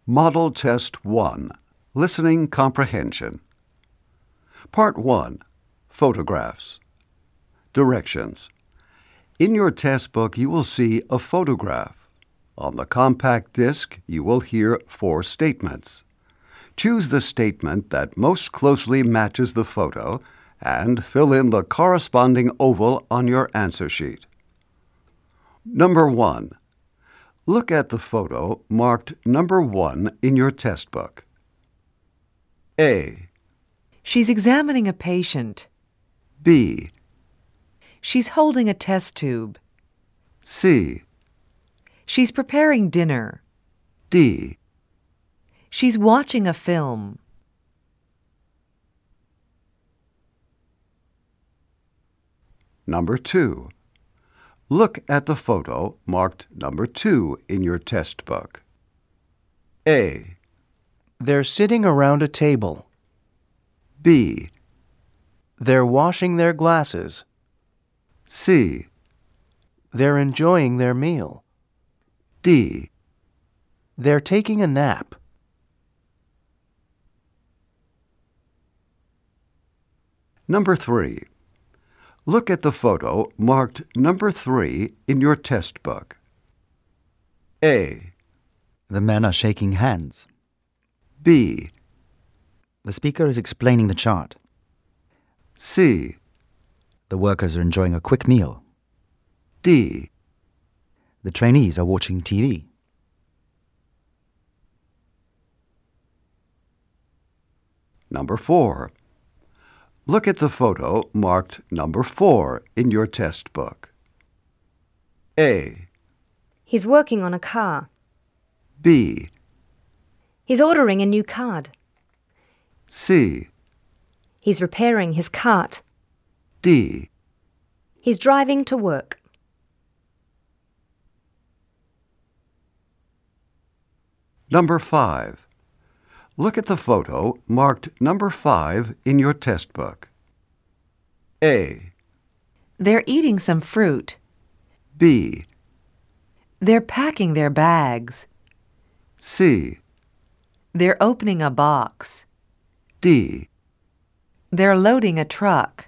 Model Test 1, Listening Comprehension. Part 1, Photographs. Directions. In your test book, you will see a photograph. On the compact disc, you will hear 4 statements. Choose the statement that most closely matches the photo and fill in the corresponding oval on your answer sheet. Number 1. Look at the photo marked number 1 in your test book. A. She's examining a patient. B. She's holding a test tube. C. She's preparing dinner. D. She's watching a film. Number 2. Look at the photo marked number 2 in your test book. A. They're sitting around a table. B. They're washing their glasses. C. They're enjoying their meal. D. They're taking a nap. Number 3. Look at the photo marked number 3 in your test book. A. The men are shaking hands. B. The speaker is explaining the chart. C. The workers are enjoying a quick meal. D. The trainees are watching TV. Number 4. Look at the photo marked number 4 in your test book. A. He's working on a car. B. He's ordering a new card. C. He's repairing his cart. D. He's driving to work. Number 5. Look at the photo marked number 5 in your test book. A. They're eating some fruit. B. They're packing their bags. C. They're opening a box. D. They're loading a truck.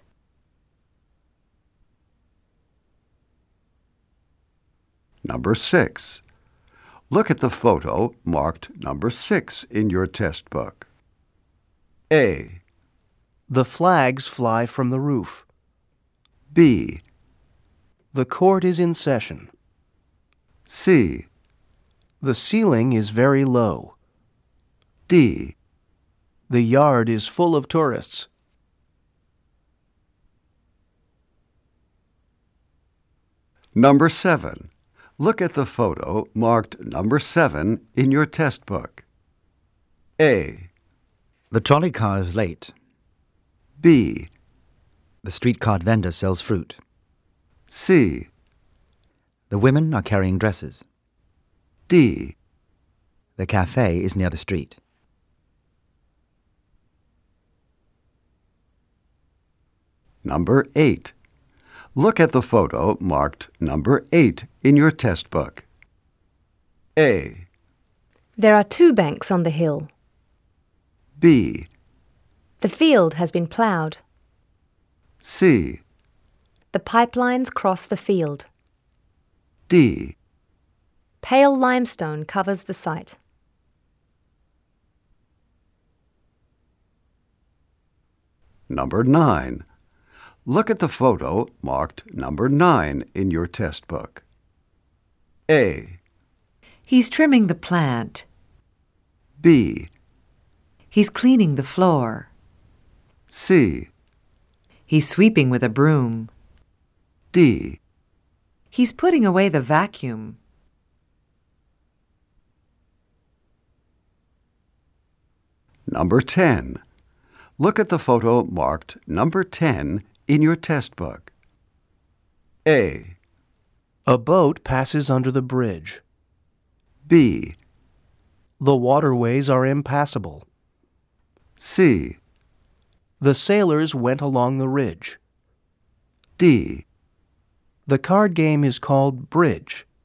Number 6. Look at the photo marked number 6 in your test book. A. The flags fly from the roof. B. The court is in session. C. The ceiling is very low. D. The yard is full of tourists. Number 7. Look at the photo marked number 7 in your test book. A. The trolley car is late. B. The street cart vendor sells fruit. C. The women are carrying dresses. D. The cafe is near the street. Number 8. Look at the photo marked number 8 in your test book. A. There are 2 banks on the hill. B. The field has been ploughed. C. The pipelines cross the field. D. Pale limestone covers the site. Number 9. Look at the photo marked number 9 in your test book. A. He's trimming the plant. B. He's cleaning the floor. C. He's sweeping with a broom. D. He's putting away the vacuum. Number 10. Look at the photo marked number 10 in your test book. A. A boat passes under the bridge. B. The waterways are impassable. C. The sailors went along the ridge. D. The card game is called bridge.